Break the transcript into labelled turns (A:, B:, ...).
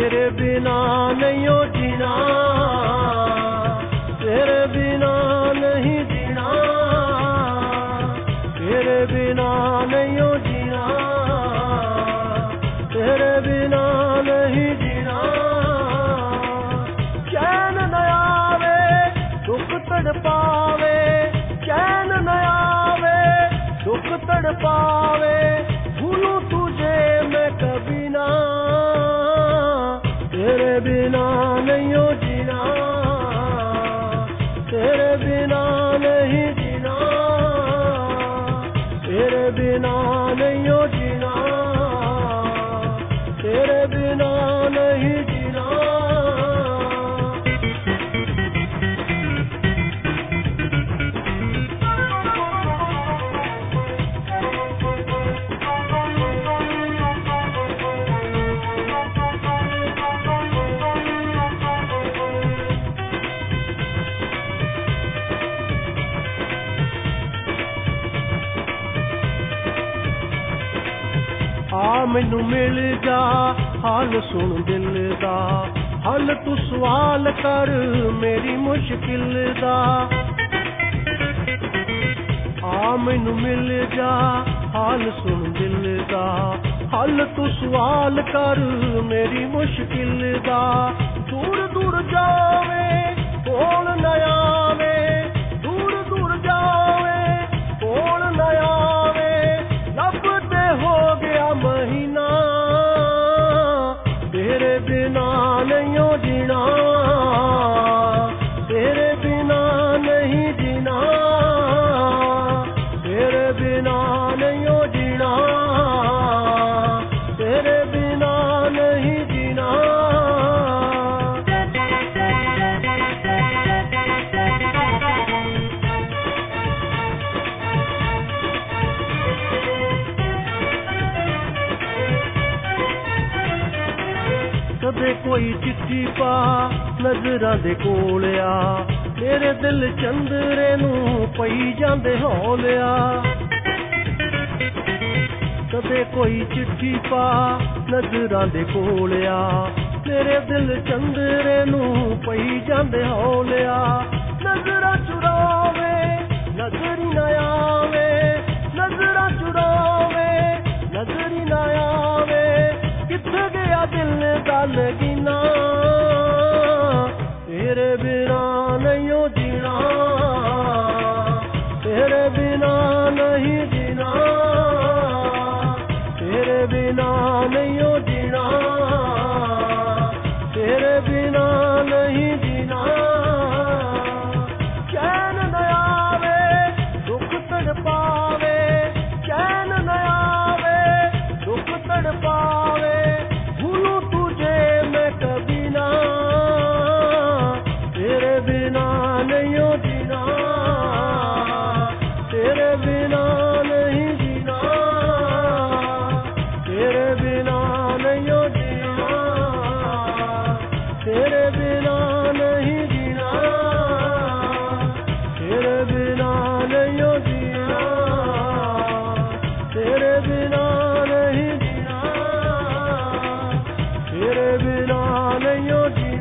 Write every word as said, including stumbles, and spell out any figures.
A: तेरे बिना नहीं हो जीना, तेरे बिना नहीं जीना, तेरे बिना नहीं हो जीना, तेरे बिना नहीं जीना। चैन न आवे दुख तड़पावे, चैन न आवे दुख तड़पावे, भूलूं तुझे मैं कभी ना, तेरे बिना नहीं हो जीना, तेरे बिना नहीं जीना, तेरे बिना नहीं हो जीना, तेरे बिना नहीं जीना। आ मैनू मिल जा हाल सुन दिल दा, हल तू सवाल कर मेरी मुश्किल दा। आ मैनू मिल जा हाल सुन दिल दा, हल तू सवाल कर मेरी मुश्किल दा। दूर दूर जावे कोल न आवे, दूर दूर जावे कोल न आवे, लभते हो गया महीना, तेरे बिना नहीं हो जीना, तेरे बिना नहीं जीना, तेरे बिना नहीं हो जीना, तेरे बिना नहीं जीना। कदे कोई चिट्ठी पा नजरां दे कोल आ, मेरे दिल चंदरे नू पई जांदे हौलिया। कदे कोई चिट्ठी पा नजरां दे कोल आ, मेरे दिल चंदरे नू पई जांदे हौलिया। नजरां चुरावे नजरी न आवे, नजरां चुरावे नजरी न आवे, किथे गया दिल दा लगीना, तेरे बिना नहीं हो जीना, तेरे बिना नहीं जीना, तेरे बिना नहीं हो जीना, तेरे बिना नहीं जीना। चैन न आवे दुख तड़पावे, चैन न आवे दुख तड़पावे, भूलूं तुझे मैं कभी ना, तेरे बिना नहीं हो जीना, तेरे बिना नहीं जीना, तेरे बिना नहीं हो जीना, तेरे बिना नहीं जीना, तेरे बिना नहीं हो जीना, तेरे बिना नहीं जीना, तेरे बिना नहीं हो जीना।